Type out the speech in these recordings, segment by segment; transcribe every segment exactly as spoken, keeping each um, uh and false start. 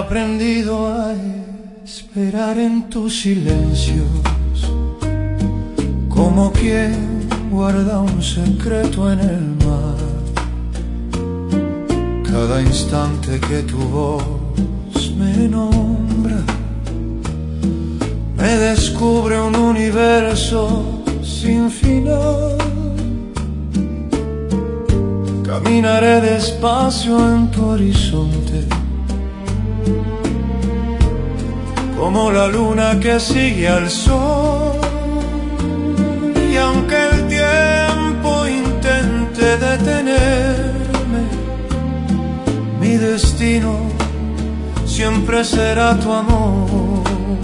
aprendido a esperar en tus silencios, como quien guarda un secreto en el mar. Cada instante que tu voz me nombra, me descubre un universo sin final. Caminaré despacio en tu horizonte, como la luna que sigue al sol. Y aunque el tiempo intente detenerme, mi destino siempre será tu amor.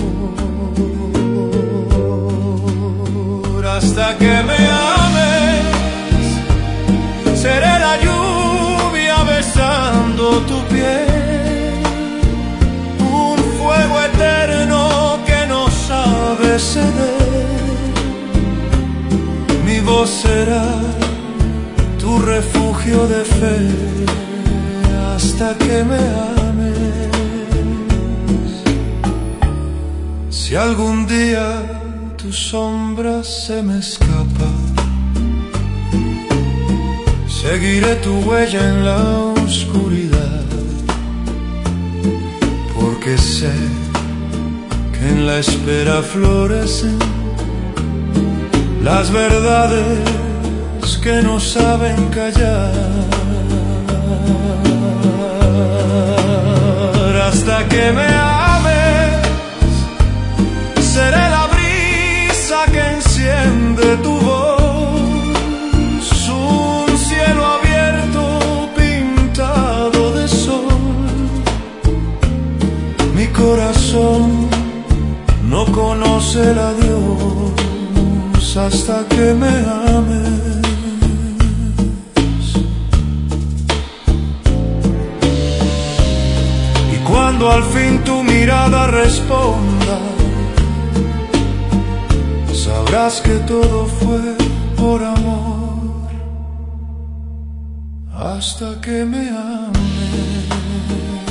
Hasta que me ames, seré la lluvia besando tu piel, un fuego eterno que no sabe ceder. Mi voz será tu refugio de fe hasta que me ames. Si algún día tu sombra se me escapa, seguiré tu huella en la oscuridad, porque sé que en la espera florecen las verdades que no saben callar. Hasta que me ames, seré la brisa que enciende tu voz, un cielo abierto pintado de sol. Mi corazón no conoce el adiós hasta que me ames. Y cuando al fin tu mirada responda, sabrás que todo fue por amor hasta que me ames.